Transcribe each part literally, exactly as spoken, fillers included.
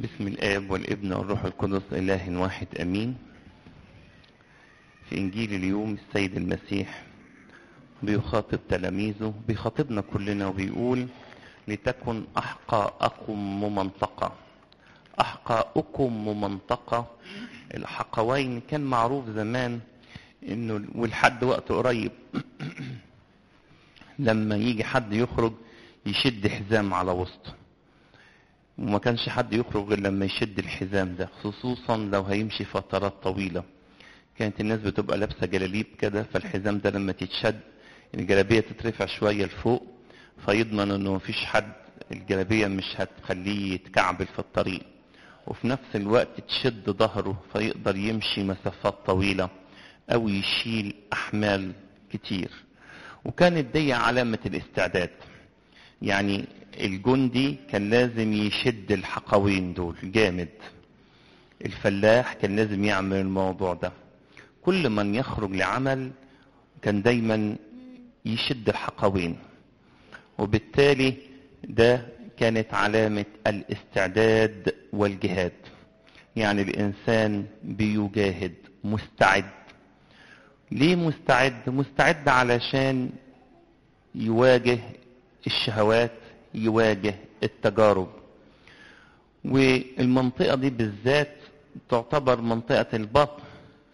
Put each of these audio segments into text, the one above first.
بسم الآب والابن والروح القدس إله واحد أمين. في إنجيل اليوم السيد المسيح بيخاطب تلاميذه، بيخاطبنا كلنا وبيقول: لتكن أحقاءكم ممنطقة. أحقاءكم ممنطقة. الحقوين كان معروف زمان إنه ولحد وقت قريب لما يجي حد يخرج يشد حزام على وسطه، وما كانش حد يخرج غير لما يشد الحزام ده، خصوصا لو هيمشي فترات طويلة. كانت الناس بتبقى لابسة جلاليب كده، فالحزام ده لما تتشد الجلابية تترفع شوية لفوق، فيضمن انه مفيش حد، الجلابية مش هتخليه يتكعبل في الطريق، وفي نفس الوقت تشد ظهره فيقدر يمشي مسافات طويلة او يشيل احمال كتير. وكانت دي علامة الاستعداد، يعني الجندي كان لازم يشد الحقوين دول جامد، الفلاح كان لازم يعمل الموضوع ده، كل من يخرج لعمل كان دايما يشد الحقوين، وبالتالي ده كانت علامة الاستعداد والجهاد. يعني الإنسان بيجاهد، مستعد. ليه مستعد؟ مستعد علشان يواجه الشهوات، يواجه التجارب. والمنطقة دي بالذات تعتبر منطقة البطن،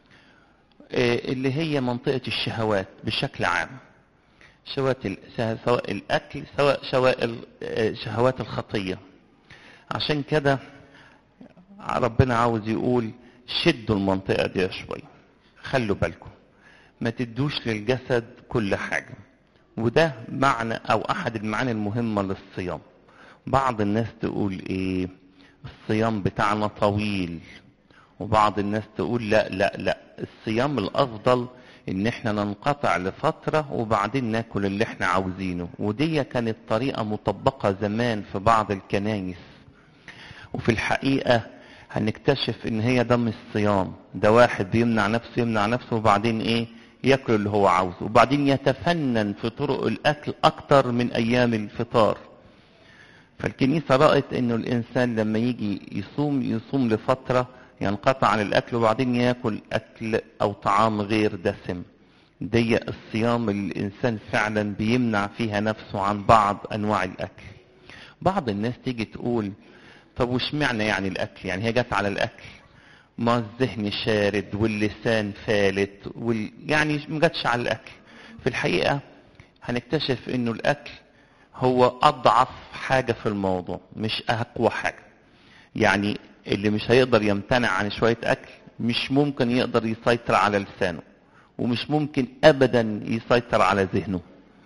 اللي هي منطقة الشهوات بشكل عام، شهوات سواء الأكل سواء شهوات الخطية. عشان كده ربنا عاوز يقول شدوا المنطقة دي شوي، خلوا بالكم ما تدوش للجسد كل حاجة. وده معنى او احد المعاني المهمة للصيام. بعض الناس تقول ايه، الصيام بتاعنا طويل، وبعض الناس تقول لا لا لا الصيام الافضل ان احنا ننقطع لفترة وبعدين ناكل اللي احنا عاوزينه. ودي كانت طريقة مطبقة زمان في بعض الكنايس، وفي الحقيقة هنكتشف ان هي ده مش صيام، ده واحد بيمنع نفسه يمنع نفسه وبعدين ايه ياكل اللي هو عاوزه، وبعدين يتفنن في طرق الاكل اكتر من ايام الفطار. فالكنيسة رأت انه الانسان لما يجي يصوم يصوم لفترة، ينقطع عن الاكل وبعدين ياكل اكل او طعام غير دسم. دي الصيام اللي الانسان فعلا بيمنع فيها نفسه عن بعض انواع الاكل. بعض الناس تيجي تقول طب وش معنى يعني الاكل؟ يعني هي جت على الاكل، ما الذهن شارد واللسان فالت وال... يعني ما جاتش على الاكل. في الحقيقه هنكتشف انه الاكل هو اضعف حاجه في الموضوع، مش اقوى حاجه. يعني اللي مش هيقدر يمتنع عن شويه اكل مش ممكن يقدر يسيطر على لسانه، ومش ممكن ابدا يسيطر على ذهنه.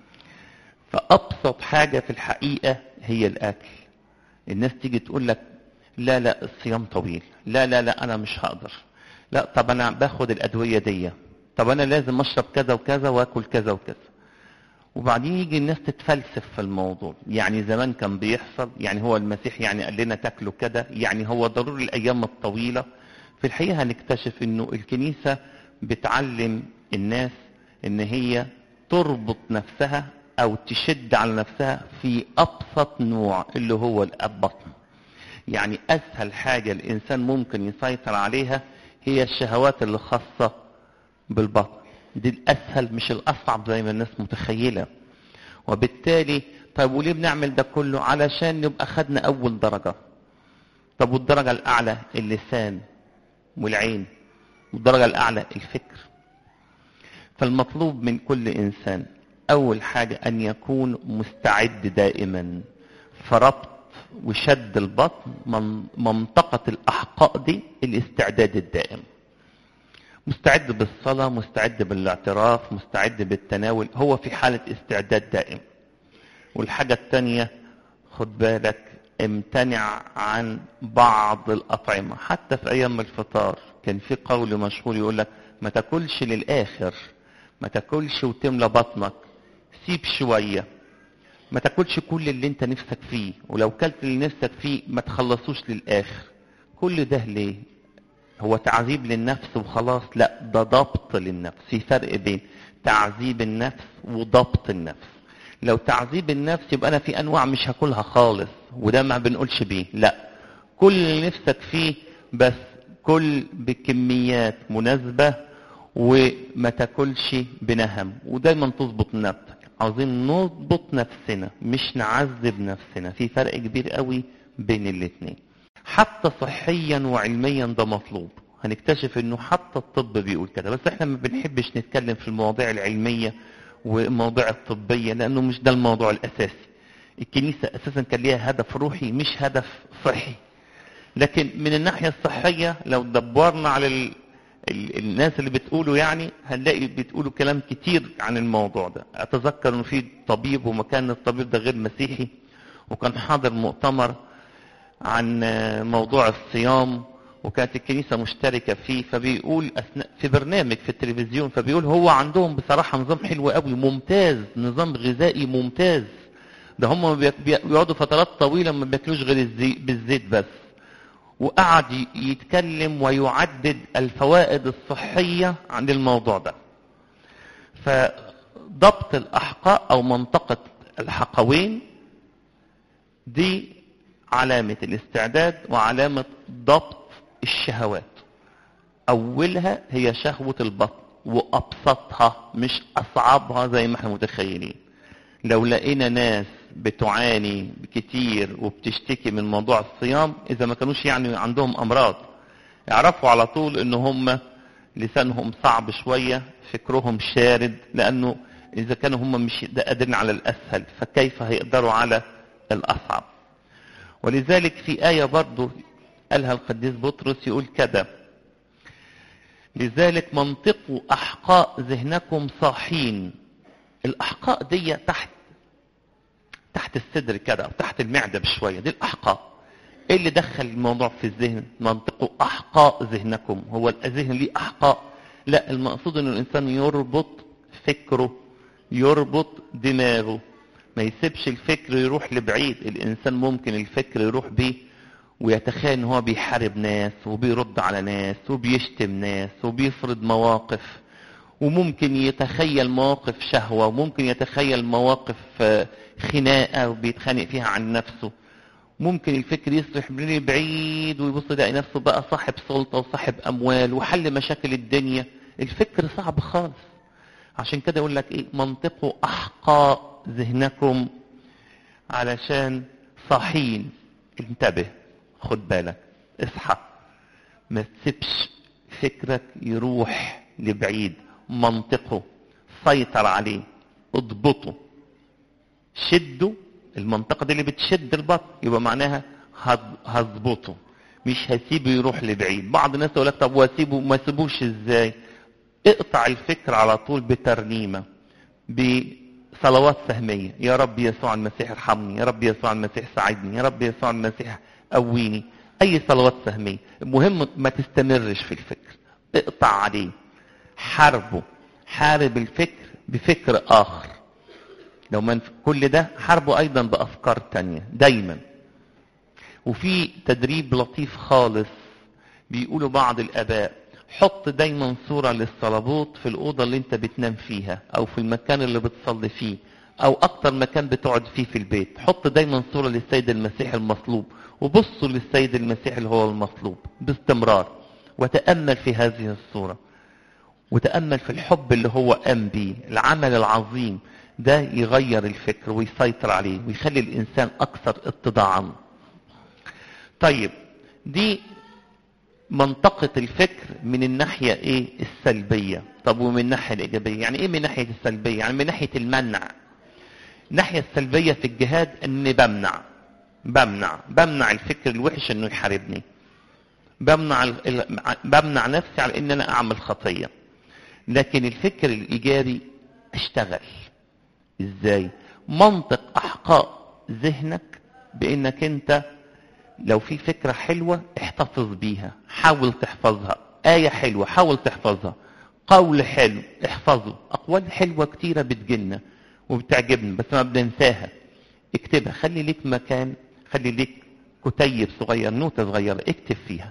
فابسط حاجه في الحقيقه هي الاكل. الناس تيجي تقول لك لا لا الصيام طويل، لا لا لا انا مش هقدر، لا طب انا باخد الادويه دي، طب انا لازم اشرب كذا وكذا واكل كذا وكذا. وبعدين يجي الناس تتفلسف في الموضوع. يعني زمان كان بيحصل، يعني هو المسيح يعني قال لنا تاكلوا كده، يعني هو ضروري الايام الطويله. في الحقيقه هنكتشف انه الكنيسه بتعلم الناس ان هي تربط نفسها او تشد على نفسها في ابسط نوع اللي هو البطن. يعني اسهل حاجة الانسان ممكن يسيطر عليها هي الشهوات اللي خاصة بالبطن، دي الاسهل مش الاصعب زي ما الناس متخيلة. وبالتالي طيب وليه بنعمل ده كله؟ علشان نبقى خدنا اول درجة. طب والدرجة الاعلى اللسان والعين، والدرجة الاعلى الفكر. فالمطلوب من كل انسان اول حاجة ان يكون مستعد دائما. فربط وشد البطن من منطقة الأحقاء دي الاستعداد الدائم. مستعد بالصلاة، مستعد بالاعتراف، مستعد بالتناول، هو في حالة استعداد دائم. والحاجة التانية خد بالك، امتنع عن بعض الأطعمة. حتى في أيام الفطار كان في قول مشهور يقول لك ما تاكلش للآخر، ما تاكلش وتملى بطنك، سيب شوية، ما تاكلش كل اللي انت نفسك فيه، ولو كلت اللي نفسك فيه ما تخلصوش للاخر. كل ده ليه؟ هو تعذيب للنفس وخلاص؟ لا، ده ضبط للنفس. في فرق بين تعذيب النفس وضبط النفس. لو تعذيب النفس يبقى انا في انواع مش هاكلها خالص، وده ما بنقولش بيه، لا، كل اللي نفسك فيه، بس كل بكميات مناسبة وما تاكلش بنهم، ودايما تظبط نفسك. عاوزين نضبط نفسنا مش نعذب نفسنا، في فرق كبير قوي بين الاتنين. حتى صحيا وعلميا ده مطلوب. هنكتشف انه حتى الطب بيقول كده، بس احنا ما بنحبش نتكلم في المواضيع العلمية والمواضيع الطبية لانه مش ده الموضوع الاساسي. الكنيسة اساسا كان ليها هدف روحي مش هدف صحي. لكن من الناحية الصحية لو دبرنا على ال... ال... الناس اللي بتقولوا يعني هنلاقي بتقولوا كلام كتير عن الموضوع ده. اتذكر انه في طبيب ومكان الطبيب ده غير مسيحي، وكان حاضر مؤتمر عن موضوع الصيام وكانت الكنيسة مشتركة فيه، فبيقول أثناء في برنامج في التلفزيون، فبيقول هو عندهم بصراحة نظام حلو قوي ممتاز، نظام غذائي ممتاز. ده هم بيقعدوا فترات طويلة ما بياكلوش غير الزي... بالزيت بس. وقعد يتكلم ويعدد الفوائد الصحية عن الموضوع ده. فضبط الأحقاء أو منطقة الحقوين دي علامة الاستعداد وعلامة ضبط الشهوات. أولها هي شهوة البطن وأبسطها مش أصعبها زي ما احنا متخيلين. لو لقينا ناس بتعاني كتير وبتشتكي من موضوع الصيام، إذا ما كانوش يعني عندهم أمراض، يعرفوا على طول إن هم لسانهم صعب شوية، فكرهم شارد، لأنه إذا كانوا هم مش قادرين على الأسهل فكيف هيقدروا على الأصعب. ولذلك في آية برضو قالها القديس بطرس يقول كده: لذلك منطقوا أحقاء ذهنكم صاحين. الأحقاء دي تحت تحت الصدر كده أو تحت المعدة بشوية، دي الأحقاء. إيه اللي دخل الموضوع في الذهن؟ منطقوا أحقاء ذهنكم. هو الذهن ليه أحقاء؟ لا، المقصود إن الإنسان يربط فكره، يربط دماغه، ما يسيبش الفكر يروح لبعيد. الإنسان ممكن الفكر يروح بيه ويتخيل ان هو بيحارب ناس وبيرد على ناس وبيشتم ناس وبيفرض مواقف، وممكن يتخيل مواقف شهوة، وممكن يتخيل مواقف خناقة وبيتخانق فيها عن نفسه. ممكن الفكر يسرح بعيد ويبص يلاقي نفسه بقى صاحب سلطة وصاحب أموال وحل مشاكل الدنيا. الفكر صعب خالص. عشان كده يقول لك ايه؟ منطقوا أحقاء ذهنكم علشان صاحين. انتبه، خد بالك، اصحى، ما تسيبش فكرك يروح لبعيد. منطقه، سيطر عليه، اضبطه، شده. المنطقة دي اللي بتشد البطن، يبقى معناها هظبطه، مش هسيبه يروح لبعيد. بعض الناس يقول لك طب واسيبه، ما سيبوش ازاي؟ اقطع الفكر على طول بترنيمة، بصلوات سهمية. يا رب يسوع المسيح ارحمني، يا رب يسوع المسيح ساعدني، يا رب يسوع المسيح قويني. اي صلوات سهمية. المهم ما تستمرش في الفكر، اقطع عليه، حاربه. حارب الفكر بفكر اخر. لو من كل ده حاربه ايضا بافكار تانية دايما. وفي تدريب لطيف خالص بيقولوا بعض الاباء: حط دايما صورة للصلبوت في الأوضة اللي انت بتنام فيها أو في المكان اللي بتصلي فيه أو أكتر مكان بتقعد فيه في البيت. حط دايما صورة للسيد المسيح المصلوب، وبصوا للسيد المسيح اللي هو المصلوب باستمرار، وتأمل في هذه الصورة، وتأمل في الحب اللي هو قام بيه، العمل العظيم ده يغير الفكر ويسيطر عليه ويخلي الإنسان أكثر اتضاعا. طيب، دي منطقة الفكر من الناحية ايه؟ السلبية. طب ومن الناحية الإيجابية؟ يعني ايه من ناحية السلبية؟ يعني من ناحية المنع. الناحية السلبية في الجهاد اني بمنع بمنع بمنع الفكر الوحش انه يحاربني، بمنع بمنع نفسي على ان انا اعمل خطية. لكن الفكر الإيجابي اشتغل ازاي؟ منطق احقاء ذهنك بانك انت لو في فكرة حلوة احتفظ بيها، حاول تحفظها. آية حلوة حاول تحفظها، قول حلو احفظه. أقوال حلوة كتيرة بتجيلنا وبتعجبنا بس ما بننساها، اكتبها. خلي ليك مكان، خلي ليك كتيب صغير، نوتة صغيرة اكتب فيها،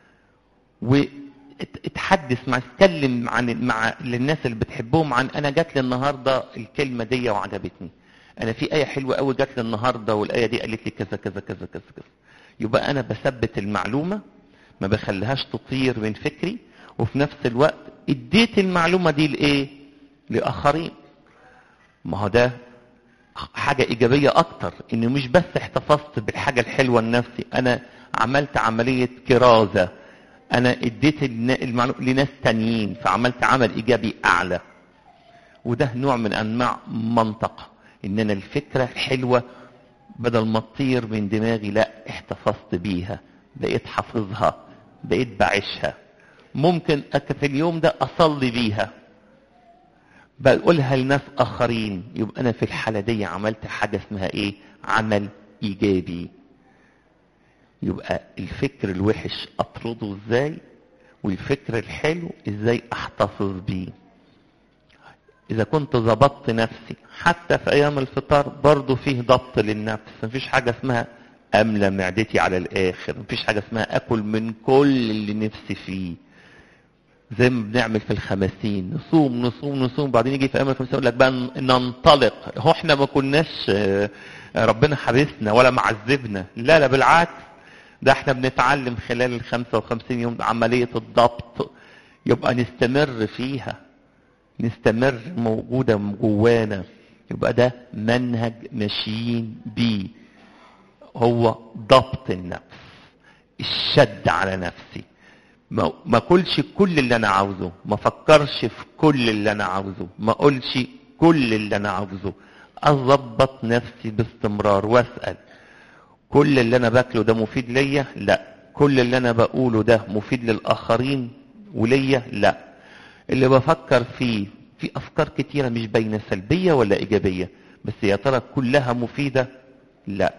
واتحدث مع اتكلم عن مع الناس اللي بتحبهم عن انا جات لي النهارده الكلمة دي وعجبتني، انا في آية حلوة قوي جات لي النهارده والآية دي قالت لي كذا كذا كذا كذا كذا. يبقى انا بثبت المعلومة، ما بخليهاش تطير من فكري، وفي نفس الوقت اديت المعلومة دي لايه؟ لاخرين. ما هو ده حاجة ايجابية اكتر، انه مش بس احتفظت بالحاجة الحلوة لنفسي، انا عملت عملية كرازة، انا اديت المعلومة لناس تانيين، فعملت عمل ايجابي اعلى. وده نوع من انواع منطقة، ان انا الفكرة الحلوة بدل ما تطير من دماغي، لا احتفظت بيها، بقيت حافظها، بقيت بعيشها. ممكن في اليوم ده اصلي بيها، بقولها لناس اخرين، يبقى انا في الحالة دي عملت حاجة اسمها ايه؟ عمل ايجابي. يبقى الفكر الوحش اطرده ازاي، والفكر الحلو ازاي احتفظ بيه. اذا كنت ضبطت نفسي حتى في ايام الفطار، برضو فيه ضبط للنفس. مفيش حاجة اسمها املى معدتي على الاخر، مفيش حاجة اسمها اكل من كل اللي نفسي فيه زي ما بنعمل في الخمسين، نصوم نصوم نصوم، بعدين يجي في ايام الخمسين يقول لك بقى ننطلق. هو احنا ما كناش ربنا حبسنا ولا معذبنا، لا لا بالعكس، ده احنا بنتعلم خلال ال خمسة وخمسين يوم عملية الضبط، يبقى نستمر فيها، نستمر موجودة جوانا. يبقى ده منهج ماشيين بيه، هو ضبط النفس، الشد على نفسي، ما ما اقولش كل اللي انا عاوزه، ما فكرش في كل اللي انا عاوزه، ما اقولش كل اللي انا عاوزه، اضبط نفسي باستمرار واسأل كل اللي انا باكله ده مفيد ليا؟ لا. كل اللي انا بقوله ده مفيد للاخرين وليا؟ لا. اللي بفكر فيه في افكار كتيرة مش باينة سلبية ولا ايجابية، بس يا ترى كلها مفيدة؟ لا.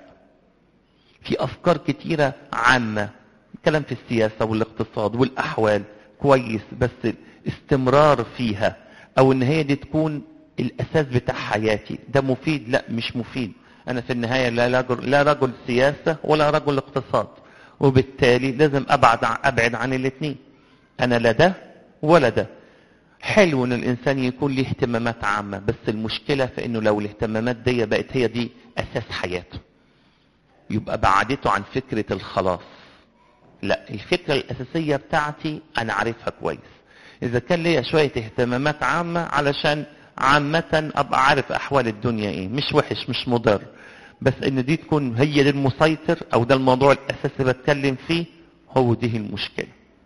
في افكار كتيرة عامة، كلام في السياسة والاقتصاد والاحوال كويس، بس استمرار فيها او ان هي دي تكون الاساس بتاع حياتي، ده مفيد؟ لا مش مفيد. انا في النهاية لا رجل, لا رجل سياسة ولا رجل اقتصاد، وبالتالي لازم ابعد ابعد عن الاثنين، انا لا ده ولا ده. حلو ان الانسان يكون له اهتمامات عامة، بس المشكلة في انه لو الاهتمامات دي بقت هي دي اساس حياته، يبقى بعدته عن فكرة الخلاص. لا، الفكرة الاساسية بتاعتي انا عارفها كويس. اذا كان ليا شوية اهتمامات عامة علشان عامة ابقى عارف احوال الدنيا ايه، مش وحش مش مضر، بس ان دي تكون هي دي المسيطر او ده الموضوع الاساسي بتكلم فيه، هو دي المشكلة.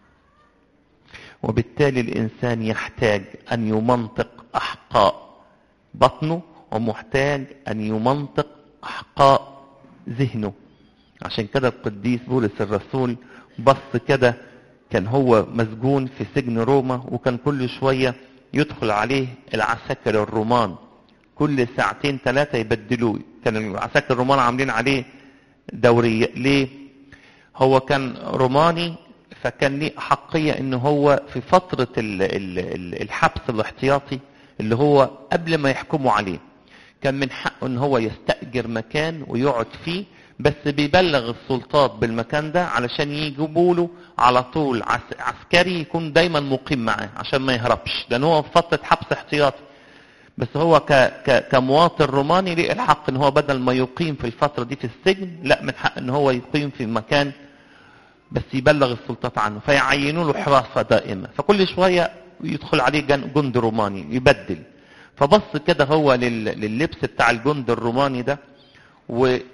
وبالتالي الانسان يحتاج ان يمنطق احقاء بطنه، ومحتاج ان يمنطق احقاء ذهنه. عشان كده القديس بولس الرسول بص كده، كان هو مسجون في سجن روما، وكان كل شوية يدخل عليه العساكر الرومان، كل ساعتين ثلاثة يبدلوه. كان العساكر الرومان عاملين عليه دورية. ليه؟ هو كان روماني، فكان ليه حقية ان هو في فترة الحبس الاحتياطي اللي هو قبل ما يحكموا عليه، كان من حقه ان هو يستأجر مكان ويقعد فيه، بس بيبلغ السلطات بالمكان ده علشان يجيبوا له على طول عسكري يكون دايما مقيم معاه عشان ما يهربش، لان هو في فترة حبس احتياطي. بس هو ك ك كمواطن روماني ليه الحق ان هو بدل ما يقيم في الفترة دي في السجن، لا، من حق ان هو يقيم في مكان بس يبلغ السلطات عنه، فيعينوا له حراسة دائمة. فكل شوية يدخل عليه جند روماني يبدل. فبص كده هو لللبس بتاع الجند الروماني ده، وادى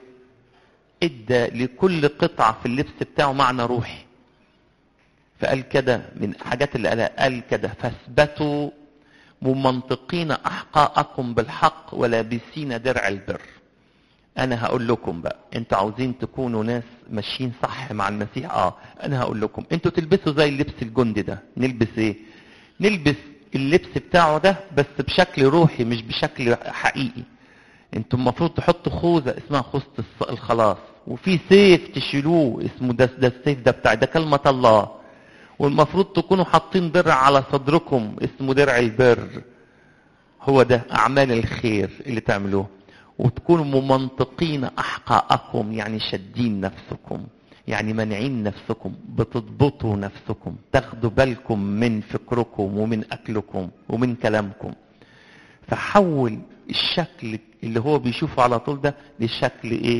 لكل قطعة في اللبس بتاعه معنى روحي. فقال كده من حاجات اللي قالها، قال كده: فاثبتوا ممنطقين احقاءكم بالحق ولابسين درع البر. انا هقول لكم بقى، انتوا عاوزين تكونوا ناس ماشيين صح مع المسيح، اه انا هقول لكم انتوا تلبسوا زي اللبس الجندي ده. نلبس ايه؟ نلبس اللبس بتاعه ده بس بشكل روحي مش بشكل حقيقي. انتوا المفروض تحطوا خوذة اسمها خوذة الخلاص، وفي سيف تشيلوه اسمه ده, ده السيف ده بتاع ده كلمة الله، والمفروض تكونوا حاطين درع على صدركم اسمه درع البر، هو ده اعمال الخير اللي تعملوه. وتكونوا ممنطقين احقاءكم، يعني شادين نفسكم، يعني منعين نفسكم، بتضبطوا نفسكم، تاخدوا بالكم من فكركم ومن اكلكم ومن كلامكم. فحول الشكل اللي هو بيشوفه على طول ده لشكل ايه؟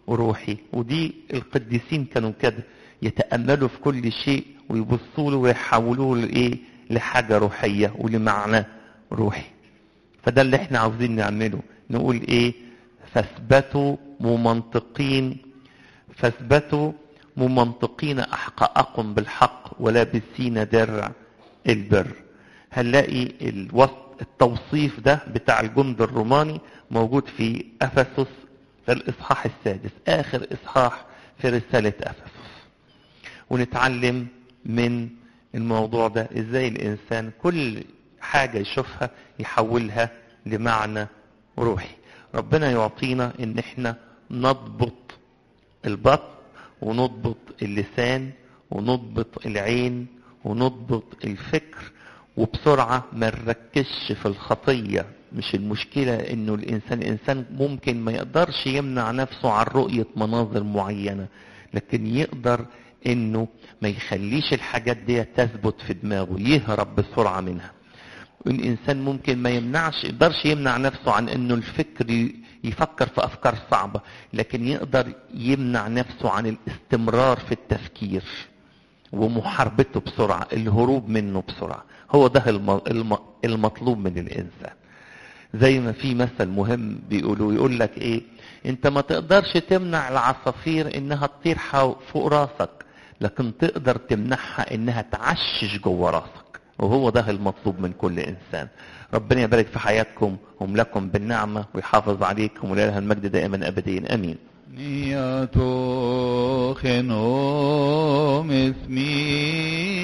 وروحي. ودي القديسين كانوا كده، يتأملوا في كل شيء ويبصوا له ويحولوه لإيه؟ لحاجة روحية ولمعنى روحي. فده اللي احنا عاوزين نعمله، نقول ايه؟ فاثبتوا ممنطقين فاثبتوا ممنطقين أحقاءكم بالحق ولابسين درع البر. هنلاقي الوصف التوصيف ده بتاع الجند الروماني موجود في أفسس في الإصحاح السادس، آخر إصحاح في رسالة أفسس. ونتعلم من الموضوع ده ازاي الإنسان كل حاجة يشوفها يحولها لمعنى روحي. ربنا يعطينا ان احنا نضبط البطن ونضبط اللسان ونضبط العين ونضبط الفكر، وبسرعة ما نركزش في الخطية. مش المشكلة انه الانسان انسان ممكن ما يقدرش يمنع نفسه عن رؤية مناظر معينة، لكن يقدر انه ما يخليش الحاجات دي تثبت في دماغه، يهرب بسرعة منها. الانسان ممكن ما يمنعش يقدرش يمنع نفسه عن انه الفكر يفكر في افكار صعبة، لكن يقدر يمنع نفسه عن الاستمرار في التفكير ومحاربته بسرعة، الهروب منه بسرعة. هو ده المطلوب من الانسان. زي ما في مثل مهم بيقولوا، يقول لك ايه؟ انت ما تقدرش تمنع العصافير انها تطير فوق راسك، لكن تقدر تمنعها انها تعشش جوه راسك. وهو ده المطلوب من كل انسان. ربنا يبارك في حياتكم وملاكم بالنعمة ويحافظ عليكم، ولله المجد دائما ابديا امين. نياتو خنوم اسمي